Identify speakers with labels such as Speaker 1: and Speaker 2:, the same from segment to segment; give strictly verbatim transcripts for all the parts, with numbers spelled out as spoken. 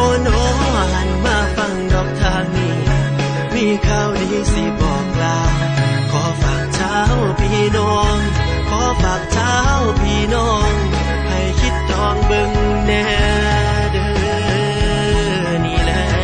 Speaker 1: โอ้น้อหันมาฟังดอกทางนี้มีข่าวดีสิบอกลาขอฝากเช้าพี่น้องขอฝากเช้าพี่น้องให้คิดดองเบิ่งแน่เด้อนี่แหละ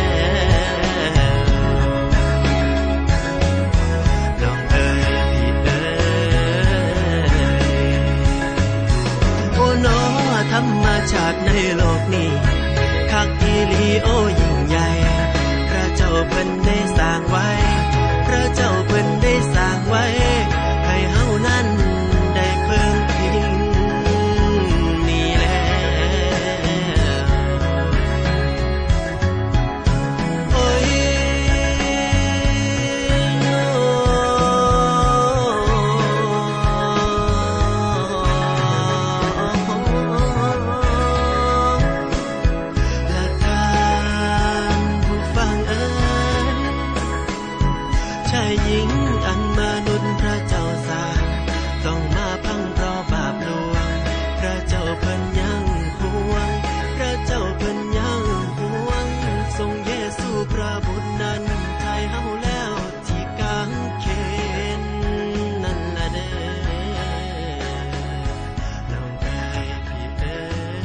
Speaker 1: น้องเอ๋ยพี่เอ๋ยโอ้น้อธรรมชาติในโลกนี้คักอีหลีโอ้ยิ่งใหญ่พระเจ้าเพิ่นได้สร้างไว้พระเจ้าเพิ่นได้สร้างไว้ให้เฮานั้นได้เพิ่งพิงนี่แหละโอ้ยหญิงอันมนุษย์พระเจ้าสร้างต้องมาพังเพราะบาปลวงพระเจ้าเพิ่นยังห่วงพระเจ้าเพิ่นยังห่วงทรงเยซูพระบุตรนั้นไถ่เฮาแล้วที่กางเขนนั่นล่ะเด้อน้องเอ๋ยพี่เอ๋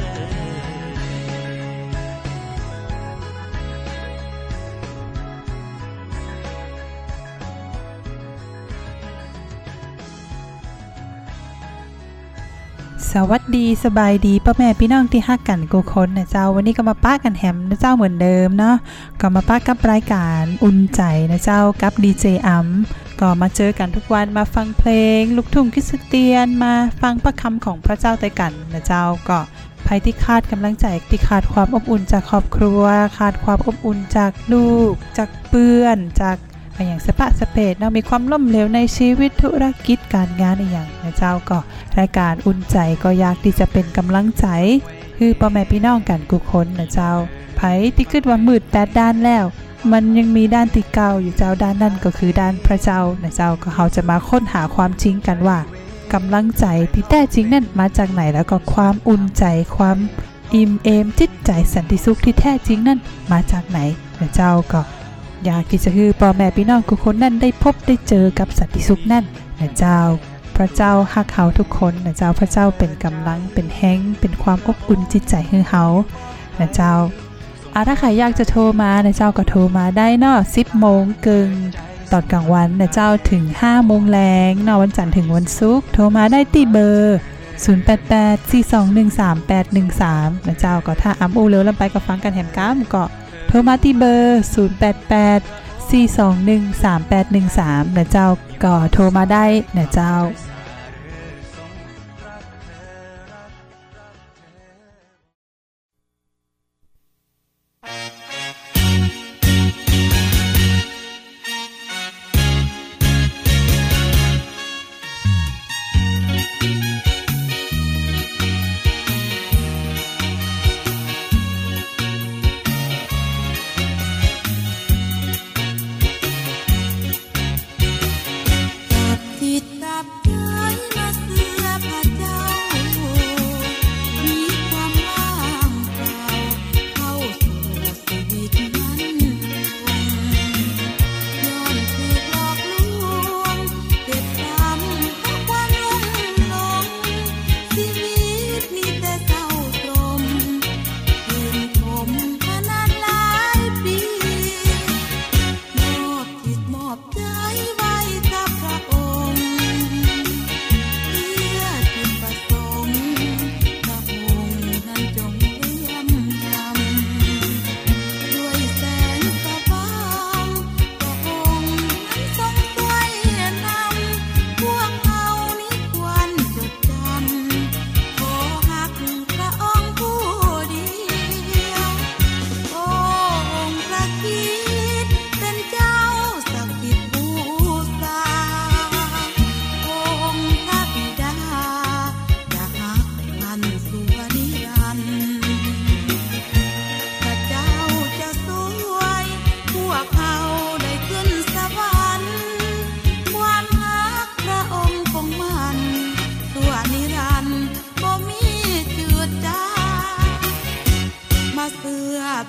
Speaker 2: สวัสดีสบายดีพ่อแม่พี่น้องที่ฮักกันกูคนนะเจ้าวันนี้ก็มาป้ากันแฮมนะเจ้าเหมือนเดิมเนาะก็มาป้ากับรายการอุ่นใจนะเจ้ากับดีเจอัมก็มาเจอกันทุกวันมาฟังเพลงลูกทุ่งคริสเตียนมาฟังพระคำของพระเจ้าไต้กันนะเจ้าก็ภัยที่ขาดกำลังใจที่ขาดความอบอุ่นจากครอบครัวขาดความอบอุ่นจากลูกจากเพื่อนจากอย่างสะปะสะเพดเนาะมีความล้มเหลวในชีวิตธุรกิจการงานอย่างนะเจ้าก็รายการอุ่นใจก็อยากที่จะเป็นกำลังใจคือพ่อแม่พี่น้องกันทุกคนนะเจ้าไผที่คิดว่ามืดแปดด้านแล้วมันยังมีด้านที่เก่าอยู่เจ้าด้านนั้นก็คือด้านพระเจ้านะเจ้าก็เขาจะมาค้นหาความจริงกันว่ากำลังใจที่แท้จริงนั้นมาจากไหนแล้วก็ความอุ่นใจความอิ่มเอมจิตใจสันติสุขที่แท้จริงนั้นมาจากไหนนะเจ้าก็อยากที่จะให้พ่อแม่พี่น้องทุกคนนั้นได้พบได้เจอกับสันติสุขนั่นนะเจ้าพระเจ้าฮักเฮาทุกคนนะเจ้าพระเจ้าเป็นกำลังเป็นแห้งเป็นความอบอุ่นจิตใจให้เฮานะเจ้าอ่ะถ้าใครอยากจะโทรมานะเจ้าก็โทรมาได้เนาะ สิบโมงครึ่งตอนกลางวันนะเจ้าถึง ห้าโมงแลงเนาะวันจันทร์ถึงวันศุกร์โทรมาได้ที่เบอร์ศูนย์ แปด แปด สี่ สอง หนึ่ง สาม แปด หนึ่ง สามนะเจ้าก็ถ้าอ้ำอู้เร็วลำไปก็ฟังกันแหมก้ามก็โทรมาที่เบอร์ศูนย์ แปด แปด สี่ สอง หนึ่ง สาม แปด หนึ่ง สามนะเจ้าก็โทรมาได้นะเจ้า
Speaker 3: ตับติดตับใจ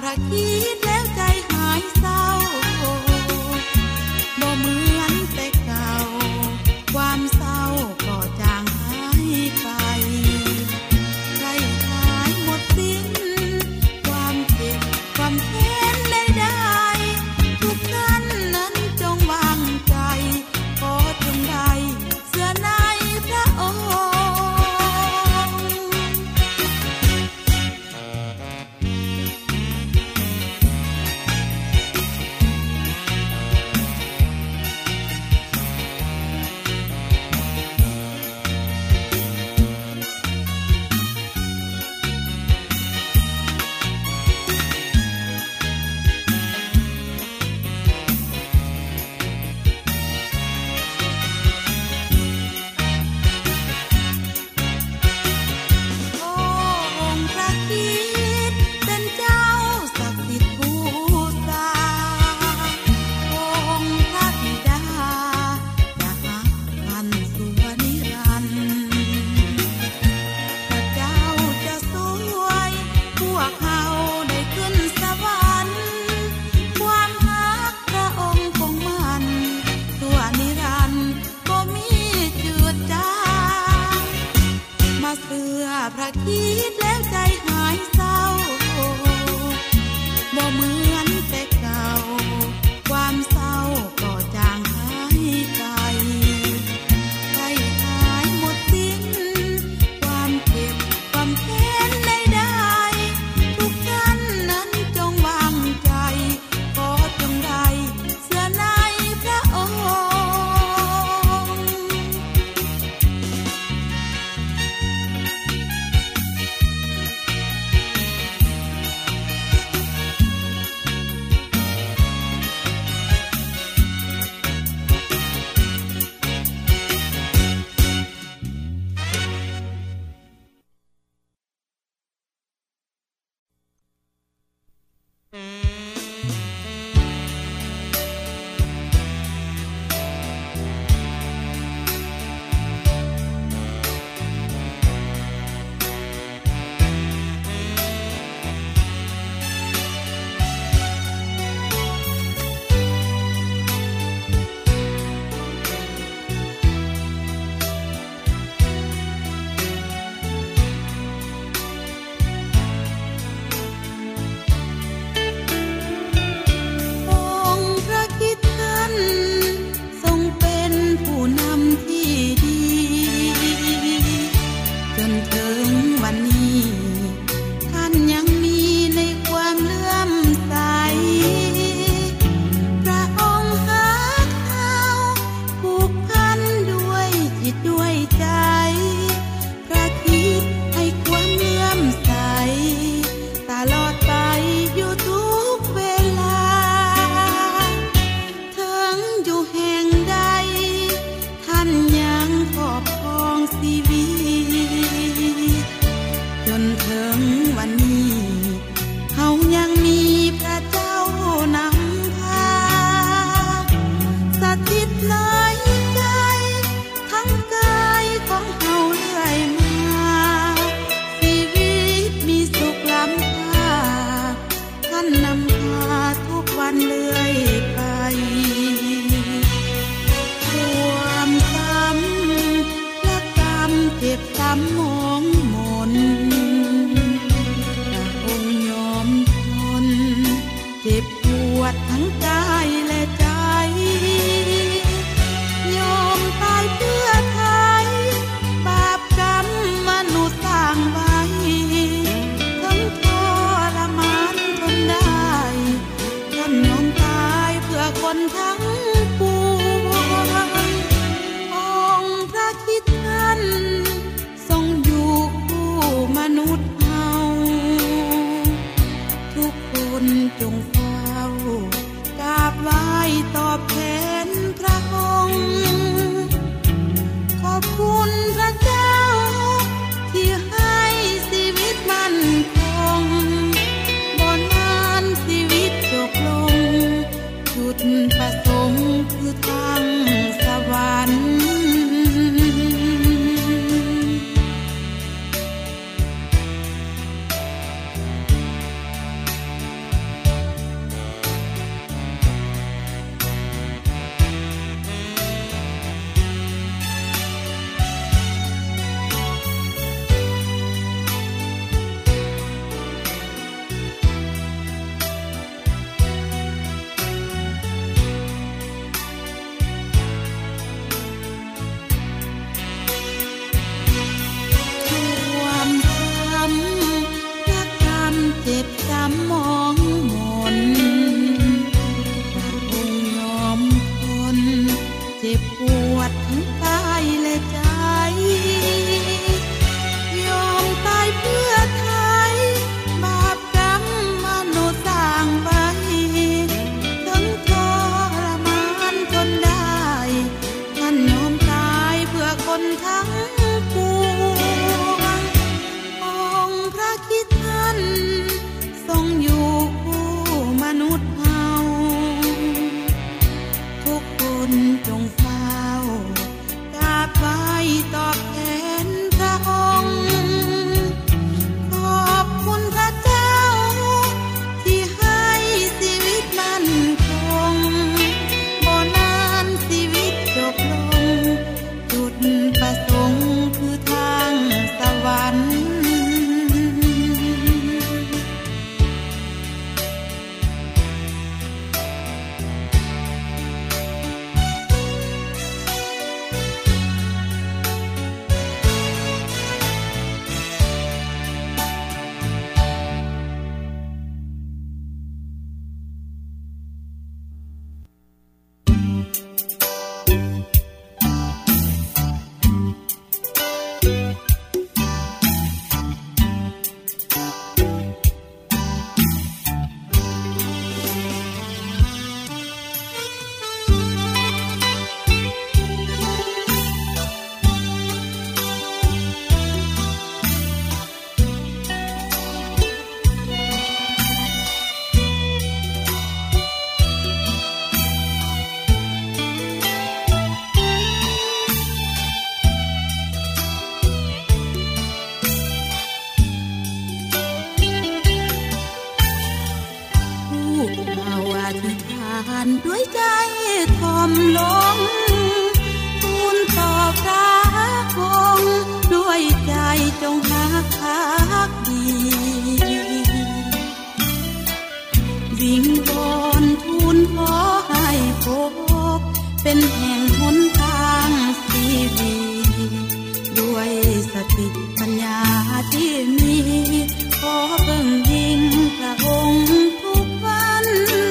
Speaker 3: ระคิดแล้วใจหายเศร้าบ่เหมือนแต่เก่าความเศร้าก็จางหายไปใครหายหมดสิ้นความเจ็บความแค้นใดๆทุกท่านนั้นจงวางใจขอจงได้เสื้อในพระองค์พระคิดแล้วใจหายเศร้าบ่เหมือนแต่เก่าความเศร้าก็จางหายไปใครหายหมดสิ้นความเจ็บความแค้นใดๆทุกท่านนั้นจงวางใจขอจงได้เสื้อในพระองค์ประสงค์คือทางสวรรค์
Speaker 4: เ
Speaker 3: านด้วยใจทอมลงทูลต่อพระองค์ด้วยใจจงหักภักดีวิงวอนทูลขอให้พบเป็นแห่งหนทางชีวิตด้วยสติปัญญาที่มีขอเบิ่งยิ่งพระองค์ทุกวัน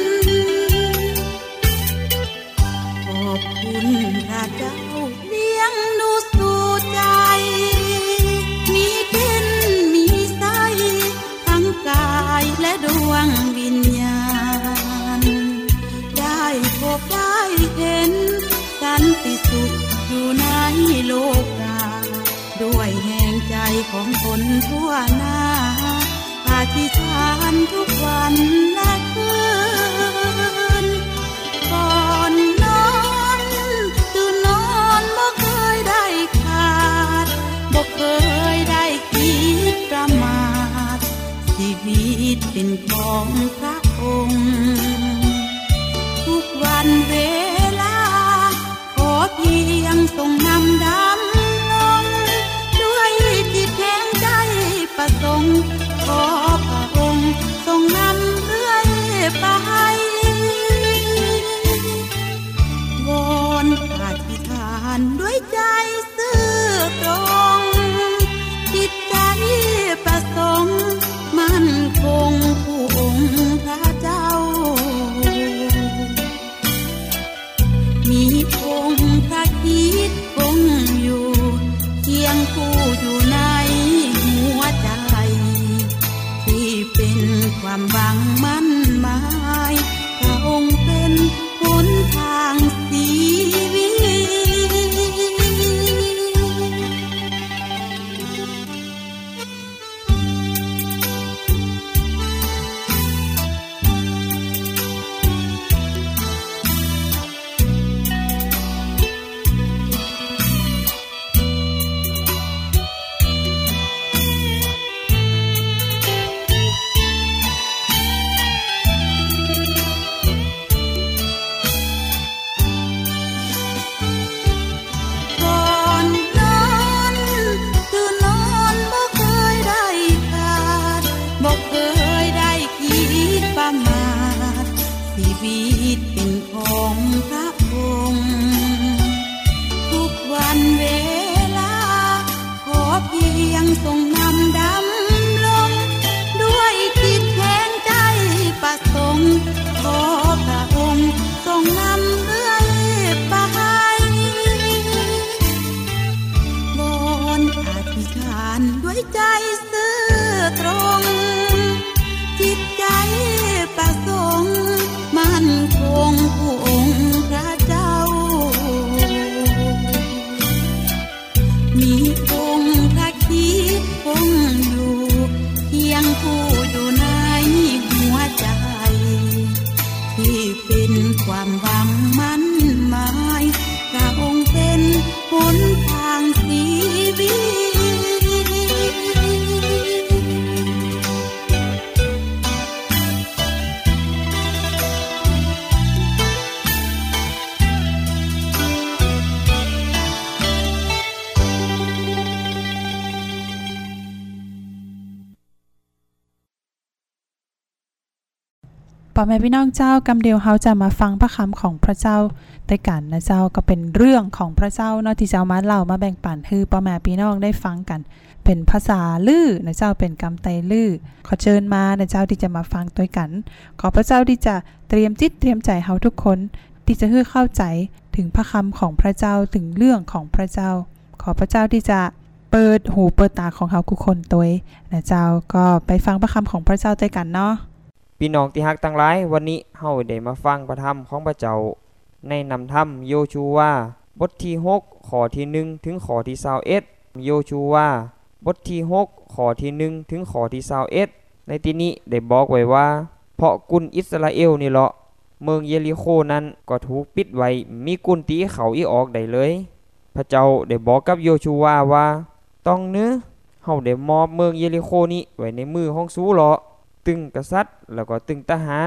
Speaker 3: ขอบคุณพระเจ้าเลี้ยงดูสู่ใจมีกินมีใสทั้งกายและดวงวิญญาณได้พบได้เห็นสันติสุขอยู่ในโลกาด้วยแห่งใจของคนทั่วหน้าอธิษฐานทุกวันและคืนก่อนนอนตื่นนอนบ่เคยได้ขาดบ่เคยได้คิดประมาทชีวิตเป็นของพระองค์ทุกวันเวลาขอเพียงทรงนำดำลงด้วยจิตแห่งใจประสงค์ขอพระองค์ทรงนำเรื่อยไปวอนอธิษฐานด้วยใจซื่อตรงจิตใจประสงค์มั่นคงผู้องค์พระเจ้ามีองค์พระคริสต์คงอยู่เคียงคู่อยู่ในหัวใจที่เป็นความหวังมั่นหมายพระองค์เป็นหนทางชีวิตด้วยใจซื่อตรงจิตใจประสงค์มั่นคงผู้องค์พระเจ้ามีองค์พระคริสต์คงอยู่เคียงคู่อยู่ในหัวใจที่เป็นความหวังมั่นหมายพระองค์เป็นหนทางชีวิต
Speaker 2: พ่อแม่พี่น้องเจ้ากำเดียวเฮาจะมาฟังพระคำของพระเจ้าด้วยกันนะเจ้าก็เป็นเรื่องของพระเจ้าเนาะที่เจ้ามาเล่ามาแบ่งปันให้พ่อแม่พี่น้องได้ฟังกันเป็นภาษาลือนะเจ้าเป็นกำไตลือขอเชิญมานะเจ้าที่จะมาฟังด้วยกันขอพระเจ้าที่จะเตรียมจิตเตรียมใจเฮาทุกคนที่จะให้เข้าใจถึงพระคำของพระเจ้าถึงเรื่องของพระเจ้าขอพระเจ้าที่จะเปิดหูเปิดตาของเฮาทุกคนตัวนะเจ้าก็ไปฟังพระคำของพระเจ้าด้วยกันเนาะ
Speaker 4: พี่น้องที่ฮักทั้งหลายวันนี้เฮาได้มาฟังพระธรรมของพระเจ้าในนำธรรมโยชูวาบทที่หกข้อที่หนึ่งถึงข้อที่ยี่สิบเอ็ดโยชูวาบทที่หกข้อที่หนึ่งถึงข้อที่ยี่สิบเอ็ดในที่นี้ได้บอกไว้ว่าเพราะกุนอิสราเอลนี่แหละเมืองเยริโคนั้นก็ถูกปิดไว้มีกุนตีเขาอีออกได้เลยพระเจ้าได้บอกกับโยชูวาว่าต้องเนื้อเฮาได้มอบเมืองเยริโคนี้ไว้ในมือของซูเลาะตึงกษัตริย์แล้วก็ตึงทหาร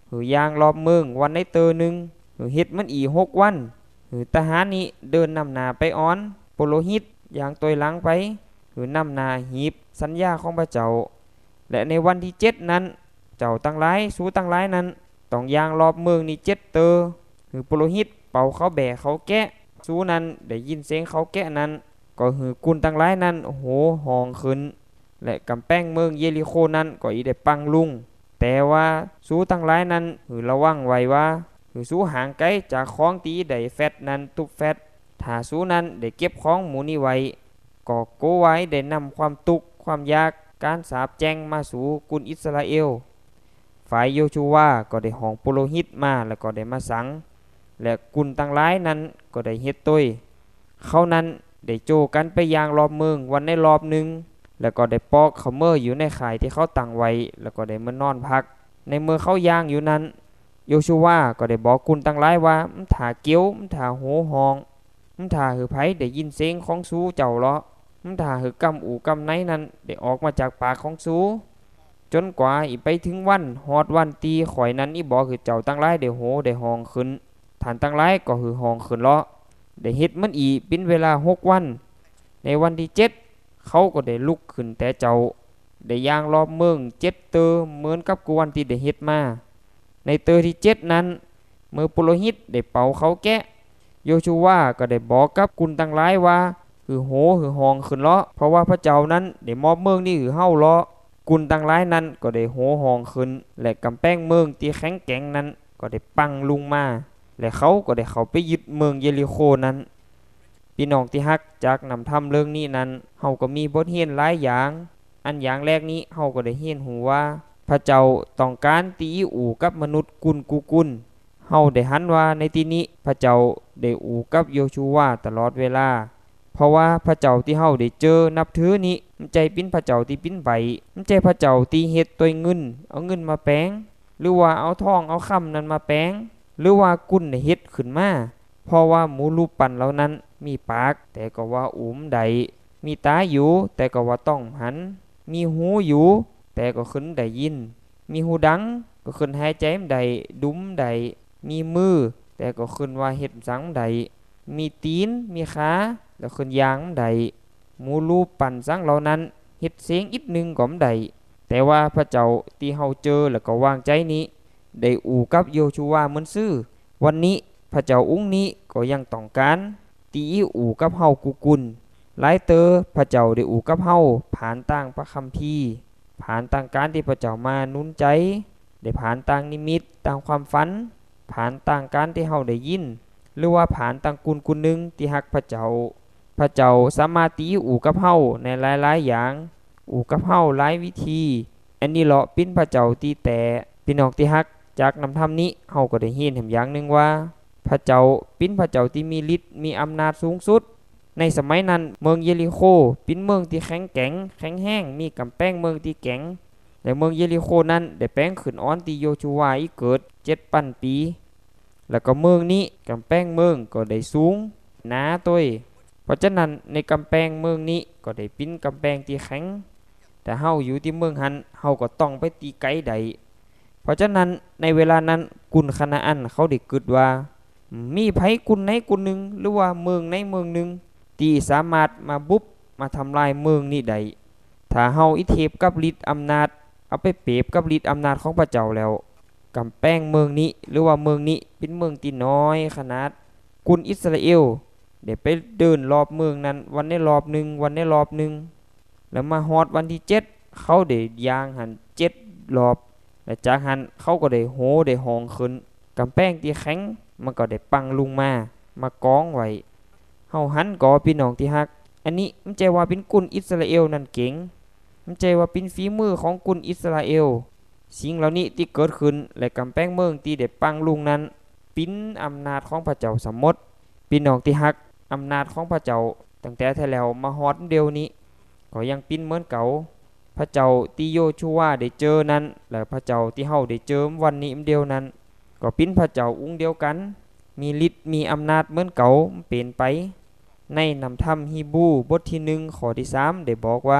Speaker 4: หือย่างรอบเมืองวันในเตอหนึ่งหือเฮ็ดมันอีหกวันหือทหารนี้เดินนำหน้าไปอ้อนโปโลหิตอย่างตัวหลังไปหือนำหน้าหีบสัญญาของพระเจ้าและในวันที่เจ็ดนั้นเจ้าตั้งหลายสู้ตั้งหลายนั้นต้องย่างรอบเมืองนี้เจ็ดเตอหือโปโลหิตเป่าเขาแบกเขาแกะสู้นั้นได้ยินเสียงเขาแกะนั้นก็หือกุนตั้งหลายนั้นโอ้โหห้องขึ้นและกำแพงเมืองเยริโคนั้นก็อีได้ปังลุงแต่ว่าสู้ตั้งหลายนั้นหือระวังไว้ว่าหือสู้ห่างไกลจากของตีได้แฟตนั้นตุบแฟตถ้าสู้นั้นได้เก็บของหมู่นี้ไว้ก็โกไว้ได้นำความทุกข์ความยากการสาปแช่งมาสู่กุนอิสราเอลฝ่ายโยชูวาก็ได้ห้องโปโลหิตมาแล้วก็ได้มาสังและกุนตั้งหลายนั้นก็ได้เฮ็ดต้ยเขานั้นได้โจกันไปยางรอบเมืองวันในรอบหนึ่งแล้วก็ได้ปอกเขาเมื่ออยู่ในข่ายที่เขาตั้งไว้แล้วก็ได้มานอนพักในเมื่อเขาย่างอยู่นั้นโยชูวาก็ได้บอกกุนตั้งหลายว่ามันถ่าเกี้ยวมันถ่าโหหองมันถ่าหือไผได้ยินเสียงของสู้เจ้าเลาะมันถ่าหือกำอูกำไนนั้นได้ออกมาจากปากของสู้จนกว่าอีไปถึงวันฮอดวันตีข่อยนั้นอีบอกคือเจ้าตั้งหลายได้โหได้หองขึ้นฐานตั้งหลายก็หือหองขึ้นเลาะได้เฮ็ดมันอีเป็นเวลาหกวันในวันที่เจ็ดเขาก็ได้ลุกขึ้นแต่เจ้าได้ย่างรอบเมืองเจ็ดเตอเหมือนกับกวนที่ได้เฮ็ดมาในเตอที่เจ็ดนั้นเมื่อปุโรหิตได้เป่าเขาแกะโยชูวาก็ได้บอกกับกุนตั้งหลายว่าหือโหหือหองขึ้นเลาะเพราะว่าพระเจ้านั้นได้มอบเมืองนี้หือเฮาเลาะกุนตั้งหลายนั้นก็ได้โหหองขึ้นและกำแพงเมืองที่แข็งแกร่งนั้นก็ได้ปังลงมาและเขาก็ได้เข้าไปยึดเมืองเยริโคนั้นพี่น้องที่ฮักจากนำทำเรื่องนี้นั้นเฮาก็มีบทเรียนหลายอย่างอันอย่างแรกนี้เฮาก็ได้เรียนรู้ว่าพระเจ้าต้องการตีอู่กับมนุษย์กุนกูกุนเฮาได้หันว่าในที่นี้พระเจ้าได้อู่กับโยชูวาตลอดเวลาเพราะว่าพระเจ้าที่เฮาได้เจอนับถือนี้มันใจเป็นพระเจ้าที่เป็นใบมันใจพระเจ้าที่เฮ็ดตัวเงินเอาเงินมาแปลงหรือว่าเอาทองเอาคำนั้นมาแปลงหรือว่ากุนได้เฮ็ดขึ้นมาเพราะว่าหมูรูปปั้นเหล่านั้นมีปากแต่ก็ว่าอุ้มใดมีตาอยู่แต่ก็ว่าต้องหันมีหูอยู่แต่ก็ขึ้นได้ยินมีหูดังก็ขึ้นหายใจใดดุ้มใดมีมือแต่ก็ขึ้นว่าเฮ็ดสังใดมีตีนมีขาแล้วขึ้นยางใดหมูรูปปั้นสังเหล่านั้นเฮ็ดเสียงอีกนึงก็ใดแต่ว่าพระเจ้าที่เฮาเจอแล้วก็วางใจนี้ได้อู่กับโยชูวาเหมือนซื่อวันนี้พระเจ้าองค์นี้ก็ยังต้องการตีอู่กับเฮากุกุลหลายเตอพระเจ้าได้อู่กับเฮาผ่านต่างพระคัมภีร์ผ่านต่างการที่พระเจ้ามานุนใจได้ผ่านต่างนิมิตต่างความฝันผ่านต่างการที่เฮาได้ยินหรือว่าผ่านต่างกุลกุลนึงที่ฮักพระเจ้าพระเจ้าสามารถตีอู่กับเฮาในหลายๆอย่างอู่กับเฮาหลายวิธีอันนี้เลาะปิ้นพระเจ้าตีแต่พี่น้องที่ฮักจากนำธรรมนี้เฮาก็ได้เห็นแห่งอย่างนึงว่าพระเจ้าเป็นพระเจ้าที่มีฤทธิ์มีอำนาจสูงสุดในสมัยนั้นเมืองเยริโคเป็นเมืองที่แข็งแกร่งแข็งแห้งมีกำแพงเมืองที่แข็งและเมืองเยริโคนั้นได้แปลงขึ้นอ้อนที่โยชูวาอีกเกิดเจ็ดพันปีแล้วก็เมืองนี้กำแพงเมืองก็ได้สูงหนาต้วยเพราะฉะนั้นในกำแพงเมืองนี้ก็ได้เป็นกำแพงที่แข็งแต่เฮาอยู่ที่เมืองหันเฮาก็ต้องไปตีไกลใดเพราะฉะนั้นในเวลานั้นกุนคณาอันเขาได้กึดว่ามีไผกุนไหนกุนหนึ่งหรือว่าเมืองไหนเมืองหนึ่งที่สามารถมาบุบมาทำลายเมืองนี้ได้ถ้าเฮาอิเทปกับฤทธิ์อำนาจเอาไปเปรียบกับฤทธิ์อำนาจของพระเจ้าแล้วกำแพงเมืองนี้หรือว่าเมืองนี้เป็นเมืองที่น้อยขนาดกุนอิสราเอลได้ไปเดินรอบเมืองนั้นวันในรอบหนึ่งวันในรอบหนึ่งแล้วมาฮอดวันที่เจ็ดเขาได้ย่างหันเจ็ดรอบและจากหันเขาก็ได้โหได้หองขึ้นกำแพงที่แข็งมันก็ได้ปังลงมามากองไว้เฮาหันก่อพี่น้องที่ฮักอันนี้มันใจว่าเป็นกุนอิสราเอลนั่นเก่งมันใจว่าเป็นฝีมือของกุนอิสราเอลสิ่งเหล่านี้ที่เกิดขึ้นและกำแพงเมืองที่ได้ปังลงนั้นเป็นอำนาจของพระเจ้าสมมติพี่น้องที่ฮักอำนาจของพระเจ้าตั้งแต่แท้แล้วมาฮอดเดียวนี้ก็ยังเป็นเหมือนเก่าพระเจ้าที่โยชูวาได้เจอนั้นและพระเจ้าที่เฮาได้เจอวันนี้เดียวนั้นก็เป็นพระเจ้าองค์เดียวกันมีฤทธิ์มีอำนาจเหมือนเก่าเป็นไปในนำธรรมฮีบรูบทที่หนึ่งข้อที่สามได้บอกว่า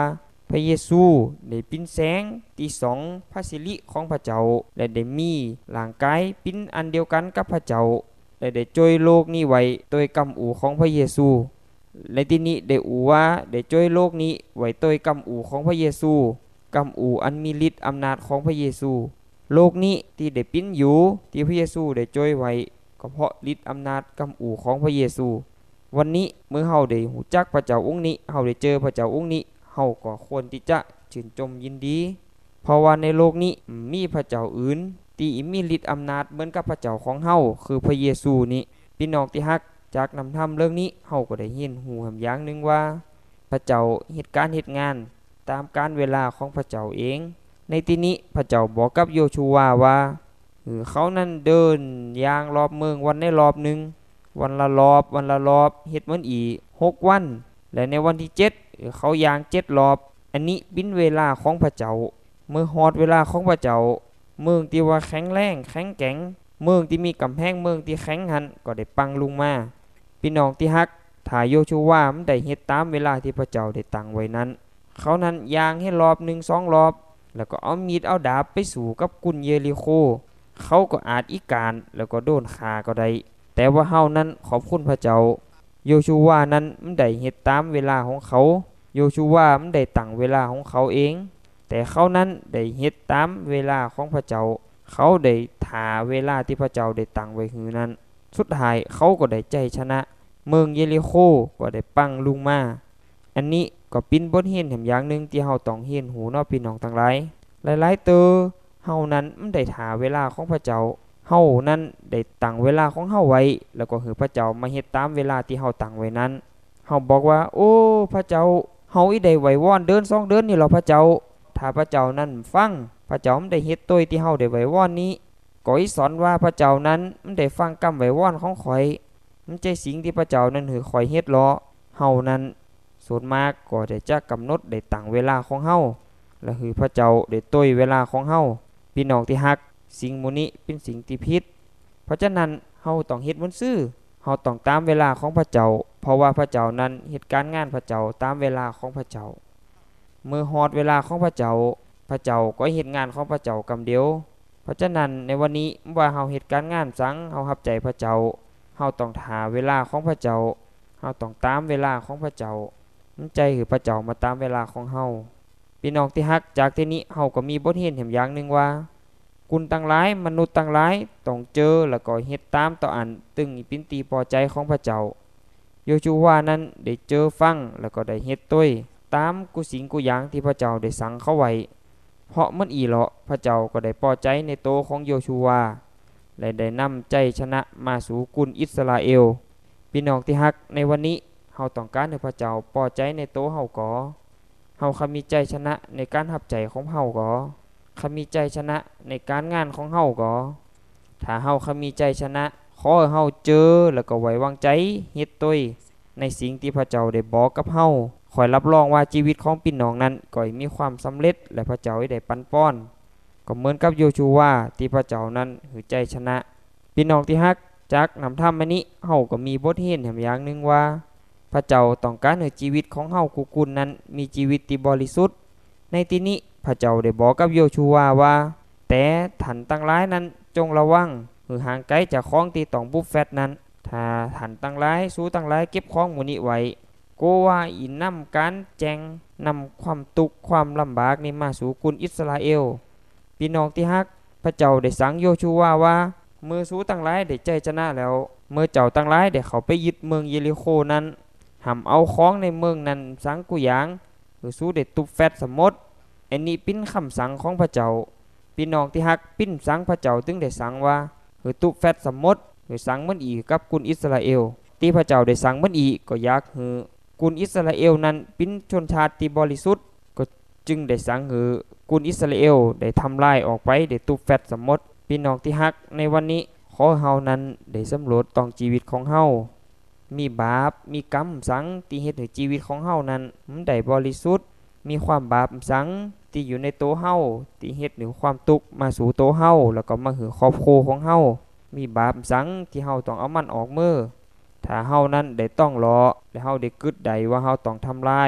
Speaker 4: พระเยซูได้ปิ้นแสงที่สองพระสิริของพระเจ้าและได้มีร่างกายปิ้นอันเดียวกันกับพระเจ้าและได้ช่วยโลกนี้ไว้โดยกำอูของพระเยซูและที่นี้ได้อูว่าได้ช่วยโลกนี้ไว้โดยกำอูของพระเยซูกำอูอันมีฤทธิ์อำนาจของพระเยซูโลกนี้ที่ได้ปิ้นอยู่ที่พระเยซูได้ช่วยไว้ก็เพราะฤทธิ์อำนาจกำอูของพระเยซูวันนี้เมื่อเฮาได้หูจักพระเจ้าองค์นี้เฮาได้เจอพระเจ้าองค์นี้เฮาก็ควรที่จะชื่นชมยินดีเพราะว่าในโลกนี้มีพระเจ้าอื่นที่มีฤทธิ์อำนาจเหมือนกับพระเจ้าของเฮาคือพระเยซูนี้พี่น้องที่ฮักจากนำธรรมเรื่องนี้เฮาก็ได้เห็นหูหำอย่างนึงว่าพระเจ้าเฮ็ดการเฮ็ดงานตามการเวลาของพระเจ้าเองในที่นี้พระเจ้าบอกกับโยชูวาว่าเขานั้นเดินย่างรอบเมืองวันในรอบนึงวันละรอบวันละรอบเฮ็ดเหมือนอีหกวันและในวันที่เจ็ดเขาย่างเจ็ดรอบอันนี้เป็นเวลาของพระเจ้าเมื่อฮอดเวลาของพระเจ้าเมืองที่ว่าแข็งแรงแข็งแกร่งเมืองที่มีกำแพงเมืองที่แข็งหันก็ได้ปังลงมาพี่น้องที่ฮักถ้าโยชูวามันได้เฮ็ดตามเวลาที่พระเจ้าได้ตั้งไว้นั้นเขานั้นย่างให้รอบหนึ่งสองรอบแล้วก็เอามีดเอาดาบไปสู่กับกุนเยริโคเขาก็อาจอีการแล้วก็โดนฆ่าก็ได้แต่ว่าเฮานั้นขอบคุณพระเจ้าโยชูวานั้นมันได้เฮ็ดตามเวลาของเขาโยชูวามันได้ตั้งเวลาของเขาเองแต่เขานั้นได้เฮ็ดตามเวลาของพระเจ้าเขาได้ถาเวลาที่พระเจ้าได้ตั้งไว้คือนั้นสุดท้ายเขาก็ได้ใจชนะเมืองเยริโคก็ได้ปังลงมาอันนี้ก็เป็นบทเรียนแห่งอย่างนึงที่เฮาต้องเรียนหูเนาะพี่น้องทั้งหลายหลายๆเตอเฮานั้นมันได้ถาเวลาของพระเจ้าเฮานั้นได้ตั้งเวลาของเฮาไว้แล้วก็ให้พระเจ้ามาเฮ็ดตามเวลาที่เฮาตั้งไว้นั้นเฮาบอกว่าโอ้พระเจ้าเฮาอีได้ไหววอนเดินสองเดินนี่เหรอพระเจ้าถ้าพระเจ้านั้นฟังพระเจ้ามันได้เฮ็ดตัวที่เฮาได้ไหววอนนี้ก็อีสอนว่าพระเจ้านั้นมันได้ฟังคำไหววอนของข่อยมันใจสิ่งที่พระเจ้านั้นหือข่อยเฮ็ดล้อเฮานั้นส่วนมากก็ได้จะกำหนดได้ตั้งเวลาของเฮาและคือพระเจ้าได้ต้วยเวลาของเฮาพี่น้องที่ฮักสิ่งหมู่นี้เป็นสิ่งที่ผิดเพราะฉะนั้นเฮาต้องเฮ็ดมันซื่อเฮาต้องตามเวลาของพระเจ้าเพราะว่าพระเจ้านั้นเฮ็ดการงานพระเจ้าตามเวลาของพระเจ้าเมื่อฮอดเวลาของพระเจ้าพระเจ้าก็เฮ็ดงานของพระเจ้ากำเดียวเพราะฉะนั้นในวันนี้ว่าเฮาเฮ็ดการงานสังเฮารับใจพระเจ้าเฮาต้องหาเวลาของพระเจ้าเฮาต้องตามเวลาของพระเจ้ามันใจคือพระเจ้ามาตามเวลาของเฮาพี่น้องที่ฮักจากที่นี้เฮาก็มีบทเรียนแห่งอย่างนึงว่ากุลตั้งหลายมนุษย์ตั้งหลายต้องเจอแล้วก็เฮ็ดตามต่ออันตึงปินตีพอใจของพระเจ้าโยชูวานั้นได้เจอฟังแล้วก็ได้เฮ็ดต้วยตามกุสิ่งกุอย่างที่พระเจ้าได้สั่งเขาไว้เพราะมันอีเหลาะพระเจ้าก็ได้พอใจในโตของโยชูวาและได้นำใจชนะมาสู่กุลอิสราเอลพี่น้องที่ฮักในวันนี้เฮาต้องการให้พระเจ้าพอใจในโตเฮาก่อเฮาคำมีใจชนะในการรับใจของเฮาก่อคำมีใจชนะในการงานของเฮาก่อถ้าเฮาคำมีใจชนะขอให้เฮาเจอแล้วก็ไว้วางใจเฮ็ดต้วยในสิ่งที่พระเจ้าได้บอกกับเฮาขอรับรองว่าชีวิตของพี่น้องนั้นก็มีความสำเร็จและพระเจ้าได้ปันป้อนก็เหมือนกับโยชูวาที่พระเจ้านั้นหือใจชนะพี่น้องที่ฮักจากนำธรรมอันนี้เฮาก็มีบทเรียนอย่างนึงว่าพระเจ้าต้องการให้ชีวิตของเฮากุกุลนั้นมีชีวิตที่บริสุทธิ์ในที่นี้พระเจ้าได้บอกกับโยชูวาว่าแต่ท่านทั้งหลายนั้นจงระวังหรือห่างไกลจากของที่ต้องบุฟเฟตนั้นถ้าท่านทั้งหลายสู้ทั้งหลายเก็บของหมู่นี้ไว้โกว่าอินนำการแจงนำความทุกข์ความลำบากนี้มาสู่กุลอิสราเอลพี่น้องที่ฮักพระเจ้าได้สั่งโยชูวาว่าเมื่อสู้ทั้งหลายได้ใจชนะแล้วเมื่อเจ้าทั้งหลายได้เข้าไปยึดเมืองเยริโคนั้นห้ามเอาของในเมืองนั้นสังกุหยางหรือสู้ได้ตุบแฟตสมมติอันนี้เป็นคำสั่งของพระเจ้าพี่น้องที่ฮักปิ้นสั่งพระเจ้าถึงได้สั่งว่าหรือตุบแฟตสมมติหรือสั่งมันอีกกับกุลอิสราเอลที่พระเจ้าได้สั่งมันอีกก็อยากหือกุลอิสราเอลนั้นเป็นชนชาติที่บริสุทธิ์ก็จึงได้สั่งหือกุลอิสราเอลได้ทำลายออกไปได้ตุบแฟตสมมติพี่น้องที่ฮักในวันนี้ขอเฮานั้นได้สำรวจต้องชีวิตของเฮามีบาปมีกรรมสังที่เฮ็ดให้ชีวิตของเฮานั้นมันได้บริสุทธิ์มีความบาปสังที่อยู่ในโตเฮาที่เฮ็ดให้ความทุกข์มาสู่โตเฮาแล้วก็มาหือครอบครัวของเฮามีบาปสังที่เฮาต้องเอามันออกมือถ้าเฮานั้นได้ต้องรอและเฮาได้กึดใดว่าเฮาต้องทำลาย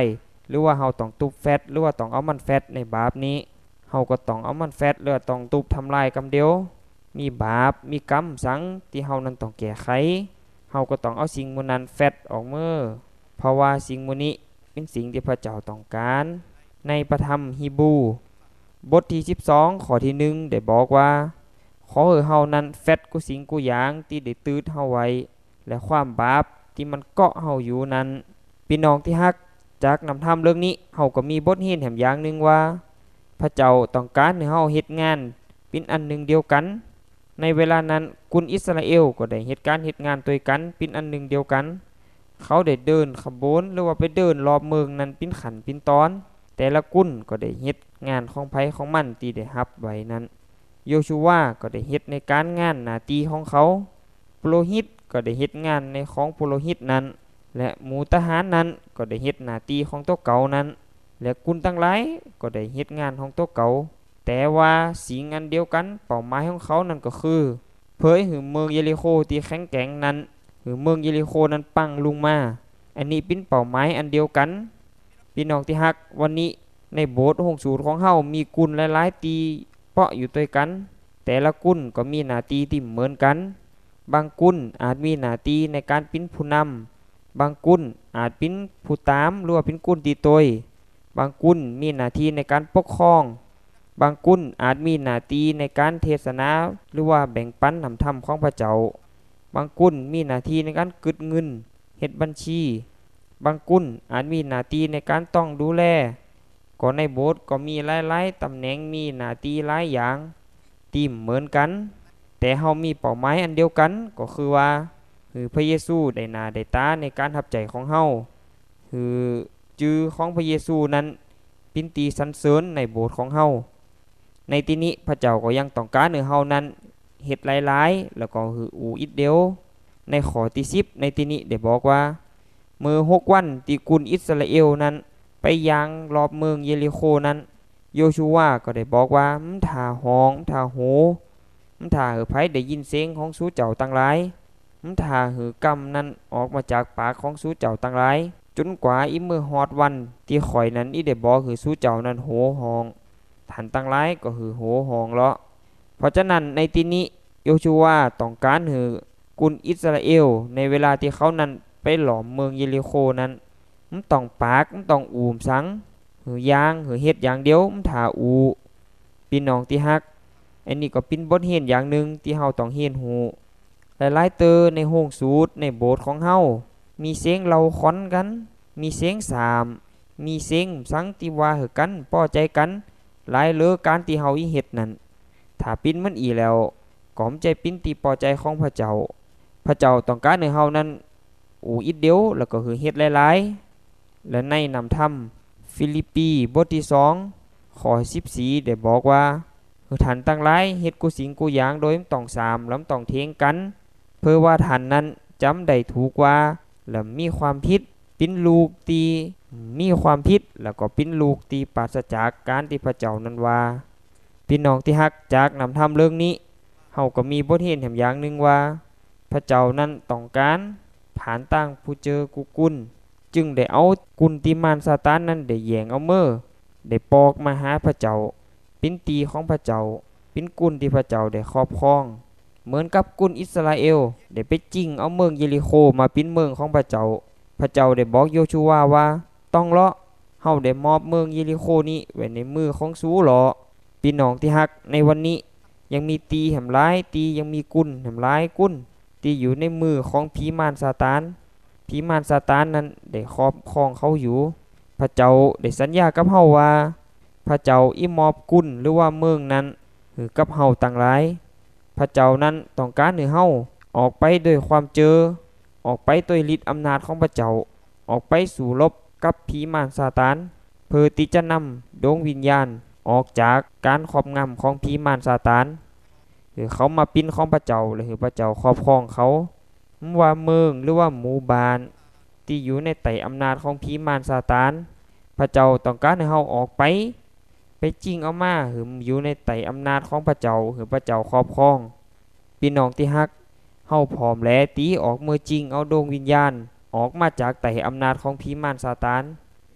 Speaker 4: หรือว่าเฮาต้องตุบแฟตหรือว่าต้องเอามันแฟตในบาปนี้เฮาก็ต้องเอามันแฟตหรือว่าต้องตุบทำลายกรรมเดียวมีบาปมีกรรมสังที่เฮานั้นต้องแก้ไขเฮาก็ต้องเอาสิ่งมื้อนั้นแฟตออกมือเพราะว่าสิ่งมื้อนี้เป็นสิ่งที่พระเจ้าต้องการในพระธรรมฮีบรูบทที่สิบสองข้อที่หนึ่งได้บอกว่าขอให้เฮานั้นแฟตกูสิ่งกูอย่างที่ได้ตืดเฮาไว้และความบาปที่มันเกาะเฮาอยู่นั้นพี่น้องที่ฮักจากนำธรรมเรื่องนี้เฮาก็มีบทเรียนแถมอย่างนึงว่าพระเจ้าต้องการให้เฮาเฮ็ดงานเป็นอันหนึ่งเดียวกันในเวลานั้นกุนอิสราเอลก็ได้เฮ็ดการเฮ็ดงานด้วยกันเป็นอันหนึ่งเดียวกันเขาได้เดินขบวนหรือว่าไปเดินรอบเมืองนั้นเป็นขันเป็นตอนแต่ละกุนก็ได้เฮ็ดงานของไผของมันที่ได้รับไว้นั้นโยชูวาก็ได้เฮ็ดในการงานหน้าที่ของเขาปุโรหิตก็ได้เฮ็ดงานในของปุโรหิตนั้นและหมู่ทหารนั้นก็ได้เฮ็ดหน้าที่ของตัวเก่านั้นและกุนทั้งหลายก็ได้เฮ็ดงานของตัวเก่าแต่ว่าสิ่งอันเดียวกันเป้าหมายของเขานั้นก็คือเผยให้เมืองเยริโคที่แข็งแกร่งนั้นหรือเมืองเยริโคนั้นปังลงมาอันนี้เป็นเป้าหมายอันเดียวกันพี่น้องที่ฮักวันนี้ในโบสถ์โฮงสูตรของเฮามีกุนหลายๆตีเปาะอยู่ด้วยกันแต่ละกุนก็มีหน้าที่ที่เหมือนกันบางกุนอาจมีหน้าที่ในการเป็นผู้นำบางกุนอาจเป็นผู้ตามหรือว่าเป็นกุนตีตยบางกุนมีหน้าที่ในการปกครองบางกุนอาจมีหน้าที่ในการเทศนาหรือว่าแบ่งปันนำธรรมของพระเจ้าบางกุนมีหน้าที่ในการกึดเงินเฮ็ดบัญชีบางกุนอาจมีหน้าที่ในการต้องดูแลก็ในโบสถ์ก็มีหลายๆตำแหน่งมีหน้าที่หลายอย่างที่เหมือนกันแต่เฮามีเป้าหมายอันเดียวกันก็คือว่าคือพระเยซูได้หน้าได้ตาในการรับใจของเฮาคือชื่อของพระเยซูนั้นเป็นที่สรรเสริญในโบสถ์ของเฮาในที่นี้พระเจ้าก็ยังต้องการให้เฮานั้นเฮ็ดหลายๆแล้วก็คืออูอิดเดียวในข้อที่สิบในที่นี้ได้บอกว่าเมื่อหกวันที่กุนอิสราเอลนั้นไปยังรอบเมืองเยริโคนั้นโยชูวาก็ได้บอกว่ามึงท่าห้องมึงท่าโหมึงท่าหือไผได้ยินเสียงของสู้เจ้าต่างหลายมึงท่าหือกำนั้นออกมาจากปากของสู้เจ้าต่างหลายจนกว่าอีเมื่อฮอดวันที่ข่อยนั้นอีได้บอกคือสู้เจ้านั้นโหห้องทันต่างหลายก็คือโหห้องเลาะเพราะฉะนั้นในที่นี้โยชูวาต้องการหือกุนอิสราเอลในเวลาที่เขานั้นไปหลอมเมืองเยริโคนั้นมันต้องปากมันต้องอูมสังหือยางหือเฮ็ดอย่างเดียวมันท่าอูพี่น้องที่ฮักอันนี้ก็เป็นบทเรียนอย่างหนึ่งที่เฮาต้องเรียนรู้หลายๆเตอในโฮงสูตรในโบสถ์ของเฮามีเสียงเล่าขอนกันมีเสียงสามมีเสียงสังติว่าหือกันพอใจกันหลายเหลือการที่เฮาอีเฮ็ดนั่นถ้าปิ้นมันอีแล้วก็มใจปิ้นที่พอใจของพระเจ้าพระเจ้าต้องการให้เฮานั้นอูอิดเดียวแล้วก็คือเฮ็ดหลายๆและในนำธรรมฟิลิปปีบทที่สองข้อสิบสี่ได้บอกว่าท่านทั้งหลายเฮ็ดกูสิ่งกูอย่างโดยต้องสามแล้วต้องเทงกันเพื่อว่าท่านนั้นจำได้ถูกว่าและมีความผิดเป็นลูกตีมีความผิดแล้วก็เป็นลูกตีปราศจากการที่พระเจ้านั้นว่าพี่น้องที่ฮักจากนำธรรมเรื่องนี้เฮาก็มีบทเรียนแถมอย่างนึงว่าพระเจ้านั้นต้องการผ่านตั้งผู้เจอกุกุลจึงได้เอากุนติมานซาตานนั้นได้แยงเอาเมื่อได้ปอกมาหาพระเจ้าเป็นตีของพระเจ้าเป็นกุนที่พระเจ้าได้ครอบครองเหมือนกับกุนอิสราเอลได้ไปจิ้งเอาเมืองเยริโคมาเป็นเมืองของพระเจ้าพระเจ้าได้บอกโยชูวาว่าต้องเลาะเฮาได้มอบเมืองเยริโคนี้ไว้ในมือของซูเลาะพี่น้องที่ฮักในวันนี้ยังมีตีแหมร้ายตียังมีกุนแหมร้ายกุนที่อยู่ในมือของผีมารซาตานผีมารซาตานนั้นได้ครอบครองเขาอยู่พระเจ้าได้สัญญากับเฮาว่าพระเจ้าอิมอบกุนหรือว่าเมืองนั้นคือกับเฮาต่างหลายพระเจ้านั้นต้องการให้เฮาออกไปด้วยความเจอออกไปด้วยฤทธิ์อำนาจของพระเจ้าออกไปสู่รบกับผีมารซาตานเพื่อที่จะนำดวงวิญญาณออกจากการครอบงำของผีมารซาตานหรือเขามาปิ้นของพระเจ้าหรือพระเจ้าครอบครองเขาว่าเมืองหรือว่าหมู่บ้านที่อยู่ในไต่อำนาจของผีมารซาตานพระเจ้าต้องการให้เฮาออกไปไปจริงเอามาหรืออยู่ในไต่อำนาจของพระเจ้าหรือพระเจ้าครอบครองพี่น้องที่ฮักเฮาพร้อมแลตีออกมือจริงเอาดวงวิญญาณออกมาจากไต่อำนาจของผีมารซาตาน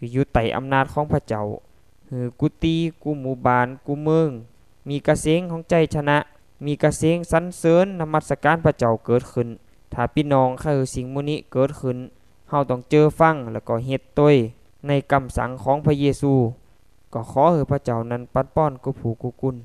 Speaker 4: คืออยู่ใต้อำนาจของพระเจ้าหือกุฏิกูหมู่บ้านกูเมืองมีกระเสียงของใจชนะมีกระเสียงสรรเสริญนมัสการพระเจ้าเกิดขึ้นถ้าพี่น้องคือสิ่งมื้อนี้เกิดขึ้นเฮาต้องเจอฟังแล้วก็เฮ็ดต้วยในคำสั่งของพระเยซูก็ขอให้พระเจ้านั้นปัดป้อนกุผู้กุกุล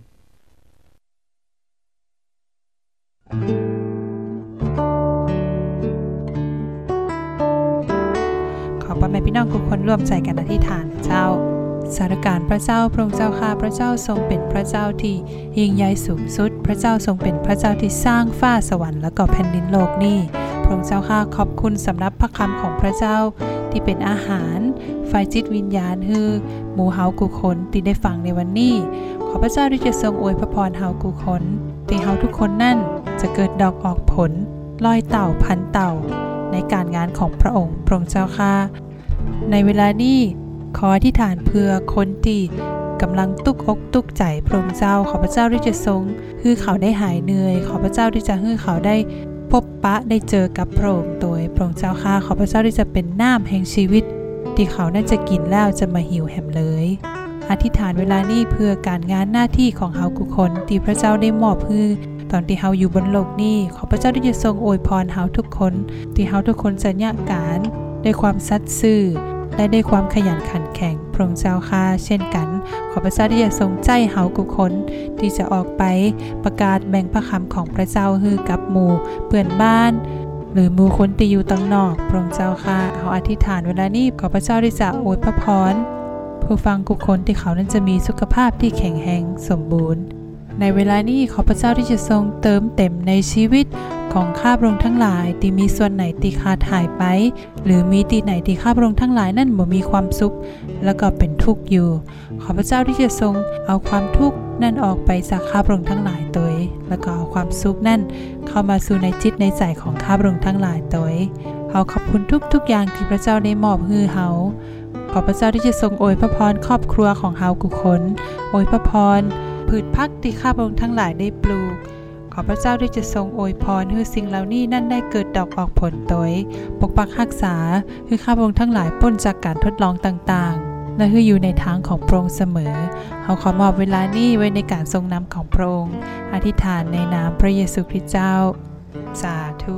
Speaker 2: ขอพ่อแม่พี่น้องทุกคนร่วมใจกันอธิษฐานเจ้าสาธุการพระเจ้าพระองค์เจ้าข้าพระเจ้าทรงเป็นพระเจ้าที่ยิ่งใหญ่สูงสุดพระเจ้าทรงเป็นพระเจ้าที่สร้างฟ้าสวรรค์และก็แผ่นดินโลกนี้พระองค์เจ้าข้าขอบคุณสำหรับพระคำของพระเจ้าที่เป็นอาหารไฟจิตวิญญาณฮือหมู่เฮากุคนที่ได้ฟังในวันนี้ขอพระเจ้าที่จะทรงอวยพระพรเฮากุคนที่เฮาทุกคนนั่นจะเกิดดอกออกผลลอยเต่าพันเต่าในการงานของพระองค์พระองค์เจ้าข้าในเวลานี้ขออธิษฐานเพื่อคนที่กำลังตุกอกตุกใจพระองค์เจ้าขอพระเจ้าที่จะทรงให้เขาได้หายเหนื่อยขอพระเจ้าที่จะให้เขาได้พบปะได้เจอกับพระองค์โดยพระองค์เจ้าข้าขอพระเจ้าที่จะเป็นน้ำแห่งชีวิตที่เขาน่าจะกินแล้วจะมาหิวแหมเลยอธิษฐานเวลานี้เพื่อการงานหน้าที่ของเฮาทุกคนที่พระเจ้าได้มอบให้ตอนที่เฮาอยู่บนโลกนี้ขอพระเจ้าที่จะทรงอวยพรเฮาทุกคนที่เฮาทุกคนจะเนี่ยการด้วยความสัตย์ซื่อและด้วยความขยันขันแข็งพระองค์เจ้าข้าเช่นกันขอพระเจ้าที่จะทรงใจเฮาทุกคนที่จะออกไปประกาศแบ่งพระคำของพระเจ้าให้กับหมู่เพื่อนบ้านหรือหมู่คนที่อยู่ต่างนอกพระองค์เจ้าข้าเฮาอธิษฐานเวลานี้ขอพระเจ้าที่จะอวยพระพรผู้ฟังทุกคนที่เขานั้นจะมีสุขภาพที่แข็งแรงสมบูรณ์ในเวลานี้ขอพระเจ้าที่จะทรงเติมเต็มในชีวิตของข้าพระองค์ทั้งหลายที่มีส่วนไหนที่ขาดหายไปหรือมีที่ไหนที่ข้าพระองค์ทั้งหลายนั่นบ่มีความสุขแล้วก็เป็นทุกข์อยู่ขอพระเจ้าที่จะทรงเอาความทุกข์นั่นออกไปจากข้าพระองค์ทั้งหลายโดยแล้วก็เอาความสุขนั่นเข้ามาสู่ในจิตในใจของข้าพระองค์ทั้งหลายโดยเฮาขอบคุณทุกๆอย่างที่พระเจ้าได้มอบให้เฮาขอพระเจ้าที่จะทรงอวยพระพรครอบครัวของเฮาทุกคนอวยพระพรพืชพักที่ข้าพระองค์ทั้งหลายได้ปลูกขอพระเจ้าที่จะทรงอวยพรให้สิ่งเหล่านี้นั่นได้เกิดดอกออกผลโดยปกปักรักษาให้ข้าพระองค์ทั้งหลายพ้นจากการทดลองต่างๆและให้อยู่ในทางของพระองค์เสมอเราขอมอบเวลานี้ไว้ในการทรงนำของพระองค์อธิษฐานในนามพระเยซูคริสต์เจ้าสาธุ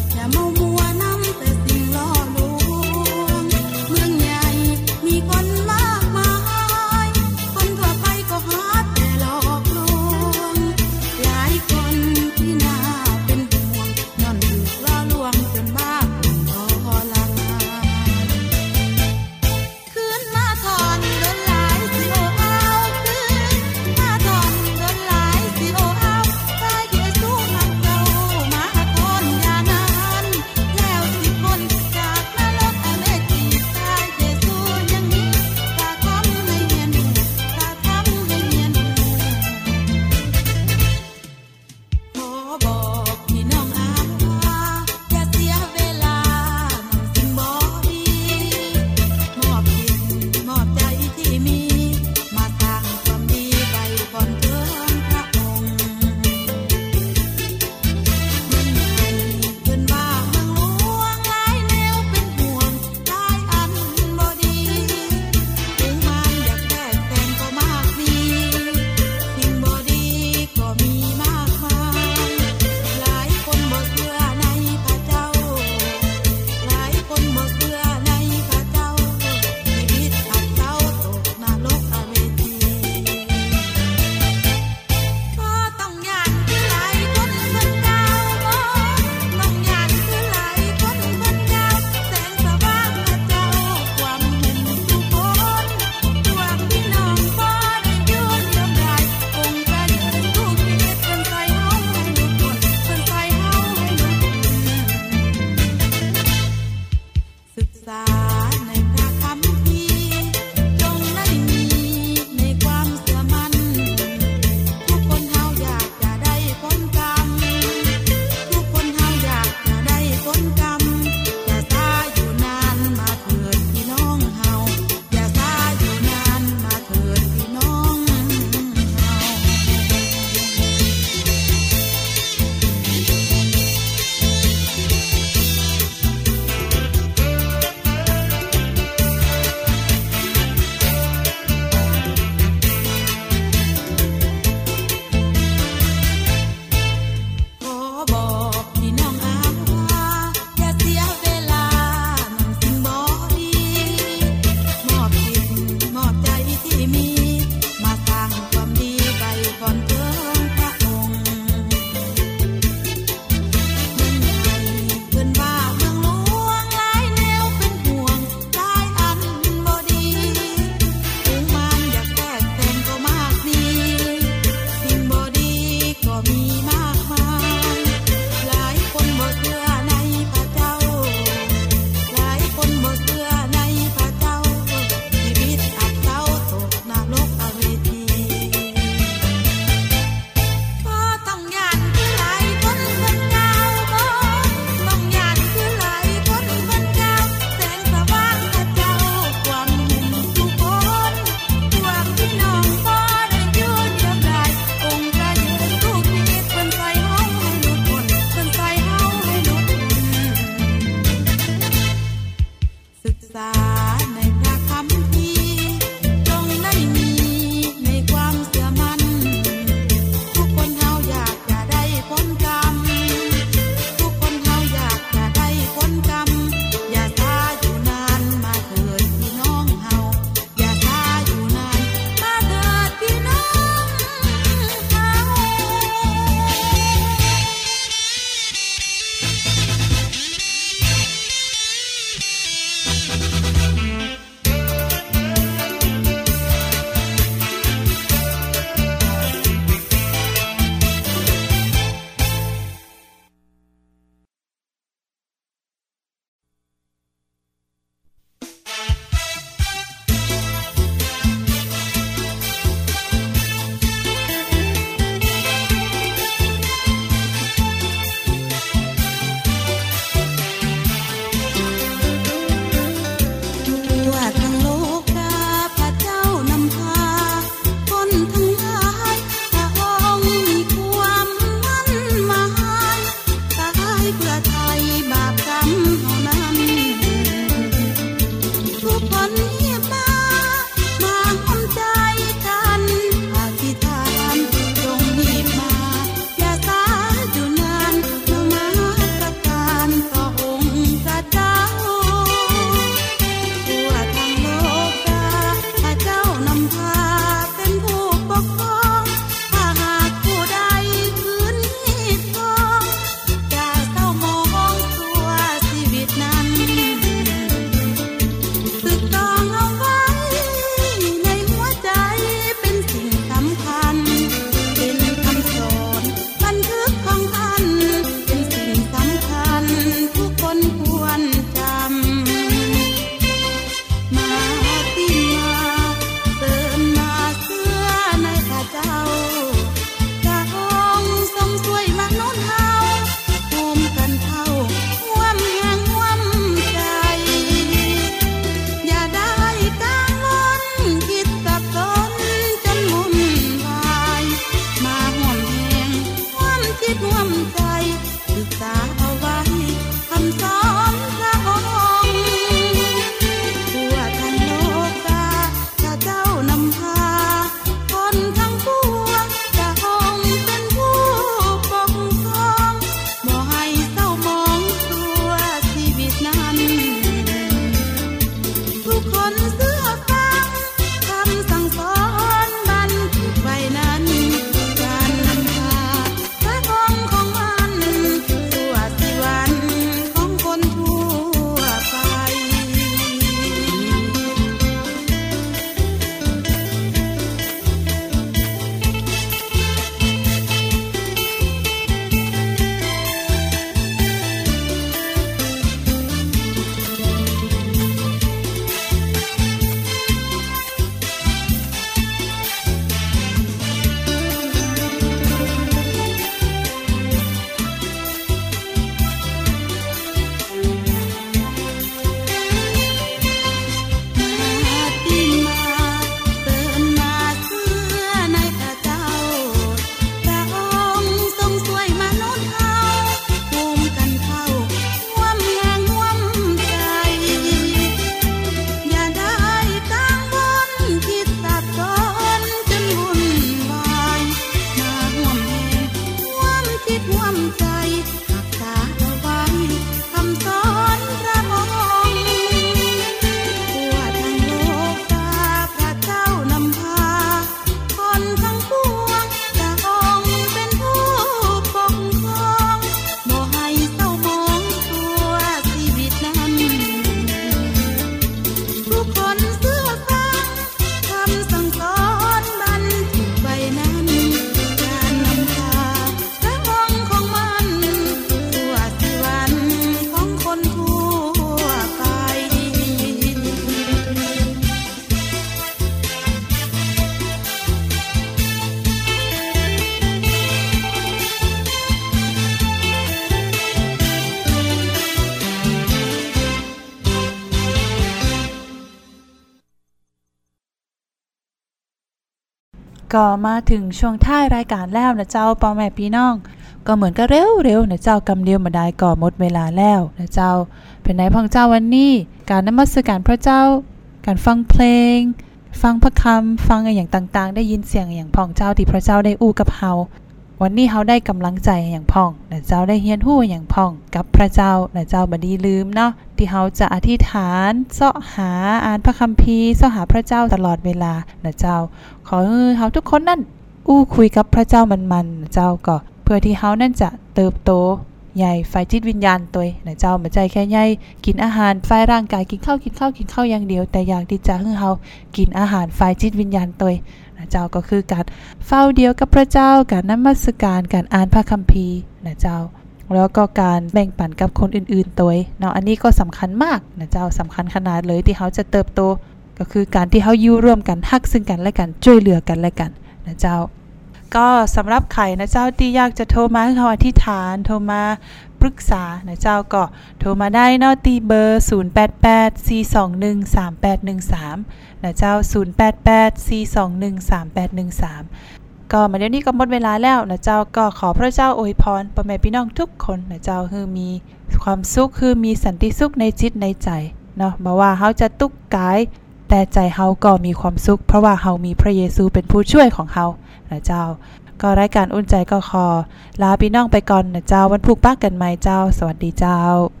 Speaker 2: ก็มาถึงช่วงท้ายรายการแล้วนะเจ้าพ่อแม่พี่น้องก็เหมือนก็เร็วๆนะเจ้ากำเดียวมาได้ก็หมดเวลาแล้วนะเจ้าเป็นไหนพ่องเจ้าวันนี้การนมัสการพระเจ้าการฟังเพลงฟังพระคำฟังอย่างต่างๆได้ยินเสียงอย่างพ่องเจ้าที่พระเจ้าได้อู้กับเฮาวันนี้เฮาได้กำลังใจอย่างพ่องนะเจ้าได้เฮียนฮู้อย่างพ่องกับพระเจ้านะเจ้าบ่ดีลืมเนาะที่เฮาจะอธิษฐานเสาะหาอ่านพระคัมภีร์เสาะหาพระเจ้าตลอดเวลานะเจ้าขอให้เฮาทุกคนนั่นอู้คุยกับพระเจ้ามันๆนะเจ้าก็เพื่อที่เฮานั่นจะเติบโตใหญ่ฝ่ายจิตวิญญาณตัวนะเจ้าบ่ใจแค่ใหญ่กินอาหารฝ่ายร่างกายกินข้าวกินข้าวกินข้าวอย่างเดียวแต่อยากที่จะให้เฮากินอาหารฝ่ายจิตวิญญาณตัวนะเจ้าก็คือการเฝ้าเดียวกับพระเจ้าการนมัสการการอ่านพระคัมภีร์นะเจ้าแล้วก็การแบ่งปันกับคนอื่นๆตัวเนาะอันนี้ก็สำคัญมากนะเจ้าสำคัญขนาดเลยที่เฮาจะเติบโตก็คือการที่เฮาอยู่ร่วมกันฮักซึ่งกันและกันช่วยเหลือกันและกันนะเจ้าก็สำหรับใครนะเจ้าที่อยากจะโทรมาให้เขาอธิษฐานโทรมาปรึกษานะเจ้าก็โทรมาได้เนาะที่เบอร์ศูนย์ แปด แปด สี่ สอง หนึ่ง สาม แปด หนึ่ง สามนะเจ้าศูนย์ แปด แปด สี่ สอง หนึ่ง สาม แปด หนึ่ง สามก็มาเดี๋ยวนี้ก็หมดเวลาแล้วนะเจ้าก็ขอพระเจ้าอวยพรพ่อแม่พี่น้องทุกคนนะเจ้าคือมีความสุขคือมีสันติสุขในจิตในใจเนาะบ่ว่าเฮาจะทุกข์กายแต่ใจเฮาก็มีความสุขเพราะว่าเฮามีพระเยซูเป็นผู้ช่วยของเฮานะเจ้าก็รายการอุ่นใจก็ขอลาพี่น้องไปก่อนนะเจ้าวันพุธปะกันใหม่เจ้าสวัสดีเจ้า